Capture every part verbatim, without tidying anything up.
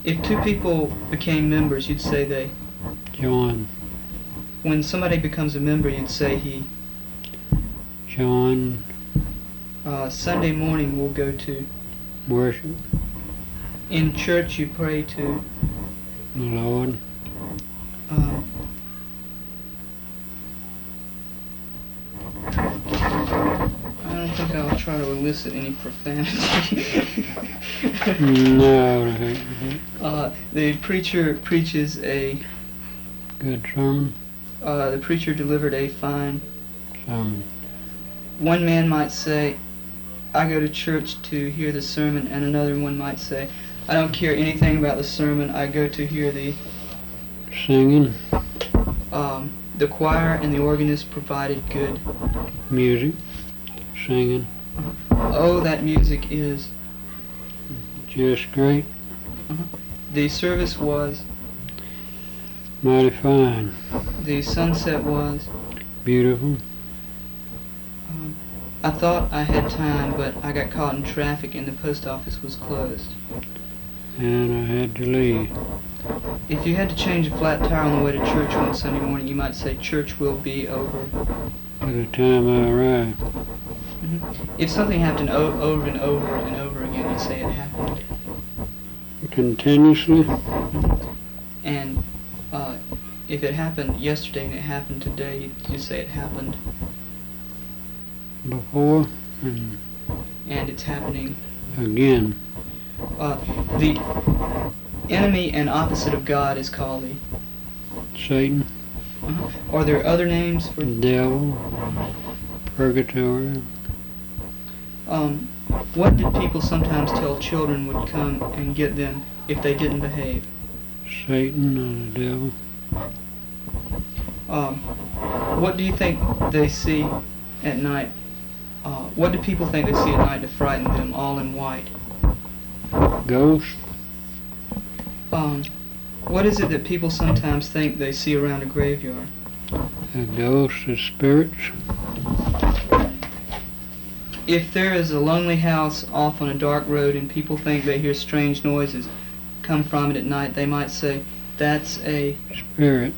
If two people became members, you'd say they. Join. When somebody becomes a member, you'd say he. Join. Uh, Sunday morning we'll go to. Worship. In church you pray to. The Lord. Uh, I don't think I'll try to elicit any profanity. No. uh, the preacher preaches a. Good sermon. Uh, the preacher delivered a fine Sermon. One man might say, I go to church to hear the sermon, and another one might say, I don't care anything about the sermon, I go to hear the Singing. um, the choir and the organist provided good Music. Singing. Oh, that music is Just great. uh-huh. The service was, Mighty fine. the sunset was. Beautiful. um, I thought I had time, but I got caught in traffic and the post office was closed. And I had to leave. If you had to change a flat tire on the way to church one Sunday morning, you might say church will be over. By the time I arrived. Mm-hmm. If something happened o- over and over and over again, you'd say it happened. Continuously. Mm-hmm. And uh, if it happened yesterday and it happened today, you'd, you'd say it happened. Before and And it's happening. again. Uh, the enemy and opposite of God is called the. Satan. Uh-huh. Are there other names for? Devil. Purgatory. Um, what did people sometimes tell children would come and get them if they didn't behave? Satan and the devil. Um, what do you think they see at night? Uh, what do people think they see at night to frighten them, all in white? Ghost. Um, what is it that people sometimes think they see around a graveyard? A ghost of spirits. If there is a lonely house off on a dark road and people think they hear strange noises come from it at night, they might say, that's a... Spirit.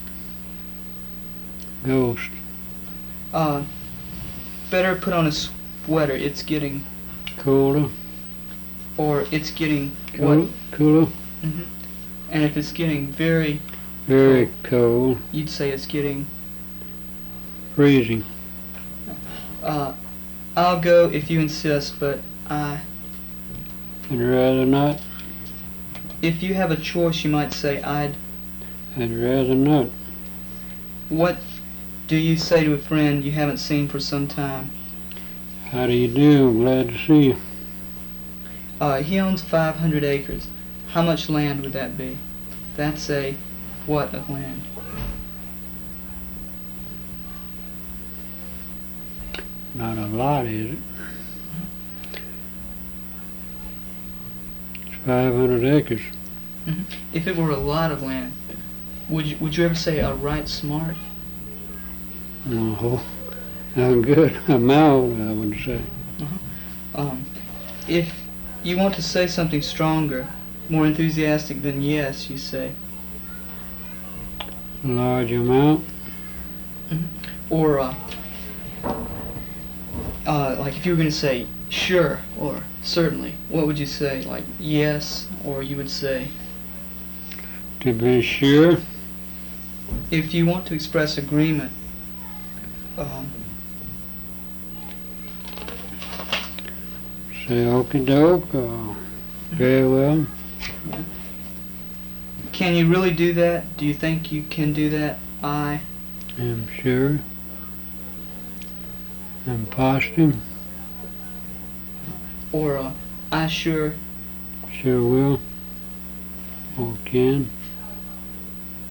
Ghost. Uh, better put on a sweater, it's getting... Cooler. Or it's getting... Cool, what? cooler. Mm-hmm. And if it's getting very... Very cold. You'd say it's getting... Freezing. Uh, I'll go if you insist, but I... I'd rather not. If you have a choice, you might say, I'd... I'd rather not. What do you say to a friend you haven't seen for some time? How do you do? I'm glad to see you. Uh, he owns five hundred acres. How much land would that be? That's a what of land? Not a lot, is it? It's five hundred acres. Mm-hmm. If it were a lot of land, would you, would you ever say a right smart? No, not good. Amount, I would say. Uh-huh. Um, if you want to say something stronger, more enthusiastic than yes, you say. Large amount. Mm-hmm. Or, uh, uh, like if you were going to say sure or certainly, what would you say? Like yes, or you would say? To be sure. If you want to express agreement, um, Say okie doke, or very well. can you really do that? Do you think you can do that? I am sure. I'm positive. Or uh, I sure. Sure will. Or can.